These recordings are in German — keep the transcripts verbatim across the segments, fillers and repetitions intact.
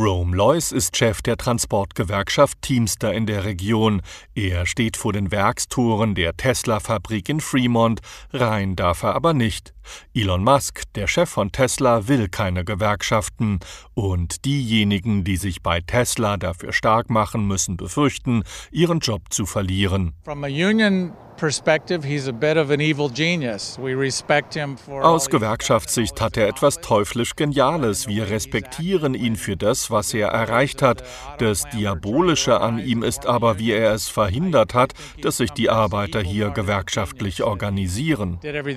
Rome Loyce ist Chef der Transportgewerkschaft Teamster in der Region. Er steht vor den Werkstoren der Tesla-Fabrik in Fremont. Rein darf er aber nicht. Elon Musk, der Chef von Tesla, will keine Gewerkschaften. Und diejenigen, die sich bei Tesla dafür stark machen, müssen befürchten, ihren Job zu verlieren. From a union perspective, he's a bit of an evil genius. We respect him for Aus Gewerkschaftssicht hat er etwas teuflisch Geniales. Wir respektieren ihn für das, was er erreicht hat. Das Diabolische an ihm ist aber, wie er es verhindert hat, dass sich die Arbeiter hier gewerkschaftlich organisieren.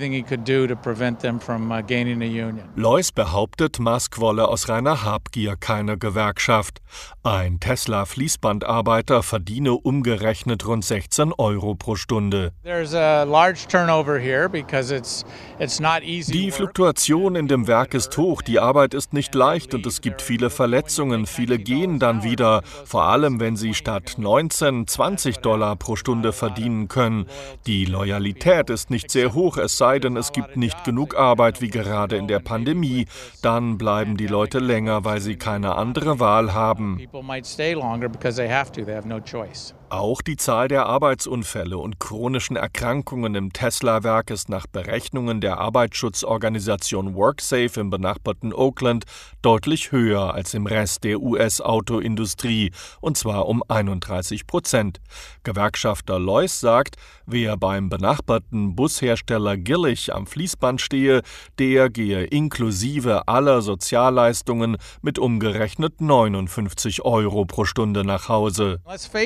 Loyce behauptet, Musk wolle aus reiner Habgier keine Gewerkschaft. Ein Tesla-Fließbandarbeiter verdiene umgerechnet rund sechzehn Euro pro Stunde. Die Fluktuation in dem Werk ist hoch, die Arbeit ist nicht leicht und es gibt viele Verletzungen. Viele gehen dann wieder, vor allem wenn sie statt neunzehn, zwanzig Dollar pro Stunde verdienen können. Die Loyalität ist nicht sehr hoch, es sei denn, es gibt nicht genug Arbeit wie gerade in der Pandemie. Dann bleiben die Leute länger, weil sie keine andere Wahl haben. Auch die Zahl der Arbeitsunfälle und chronischen Erkrankungen im Tesla-Werk ist nach Berechnungen der Arbeitsschutzorganisation WorkSafe im benachbarten Oakland deutlich höher als im Rest der U S-Autoindustrie, und zwar um einunddreißig Prozent. Gewerkschafter Loyce sagt, wer beim benachbarten Bushersteller Gillig am Fließband stehe, der gehe inklusive aller Sozialleistungen mit umgerechnet neunundfünfzig Euro pro Stunde nach Hause.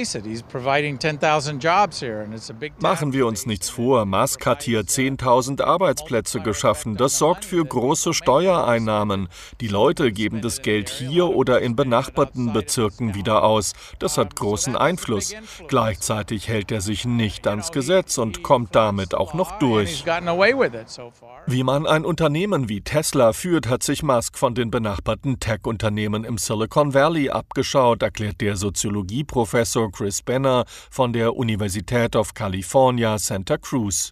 Machen wir uns nichts vor, Musk hat hier zehntausend Arbeitsplätze geschaffen. Das sorgt für große Steuereinnahmen. Die Leute geben das Geld hier oder in benachbarten Bezirken wieder aus. Das hat großen Einfluss. Gleichzeitig hält er sich nicht ans Gesetz und kommt damit auch noch durch. Wie man ein Unternehmen wie Tesla führt, hat sich Musk von den benachbarten Tech-Unternehmen im Silicon Valley abgeschaut, erklärt der Soziologieprofessor Chris Benner von der Universität of California, Santa Cruz.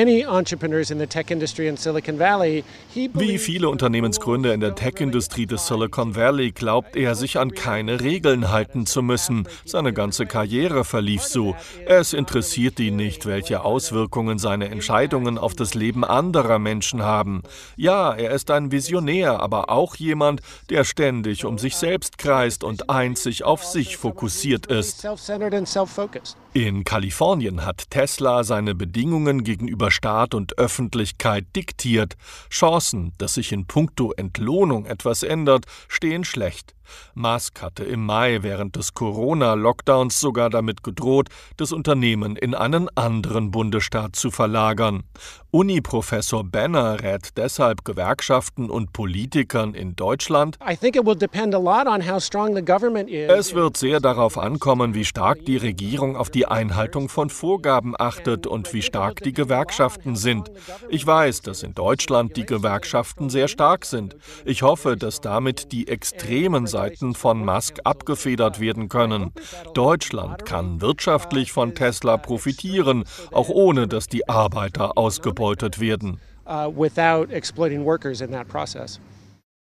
Wie viele Unternehmensgründer in der Tech-Industrie des Silicon Valley glaubt er, sich an keine Regeln halten zu müssen. Seine ganze Karriere verlief so. Es interessiert ihn nicht, welche Auswirkungen seine Entscheidungen auf das Leben anderer Menschen haben. Ja, er ist ein Visionär, aber auch jemand, der ständig um sich selbst kreist und einzig auf sich fokussiert ist. In Kalifornien hat Tesla seine Bedingungen gegenüber Staat und Öffentlichkeit diktiert. Chancen, dass sich in puncto Entlohnung etwas ändert, stehen schlecht. Musk hatte im Mai während des Corona-Lockdowns sogar damit gedroht, das Unternehmen in einen anderen Bundesstaat zu verlagern. Uni-Professor Benner rät deshalb Gewerkschaften und Politikern in Deutschland: Es wird sehr darauf ankommen, wie stark die Regierung auf die Einhaltung von Vorgaben achtet und wie stark die Gewerkschaften sind. Ich weiß, dass in Deutschland die Gewerkschaften sehr stark sind. Ich hoffe, dass damit die extremen Seiten von Musk abgefedert werden können. Deutschland kann wirtschaftlich von Tesla profitieren, auch ohne dass die Arbeiter ausgebeutet werden. Uh, without exploiting workers in that process.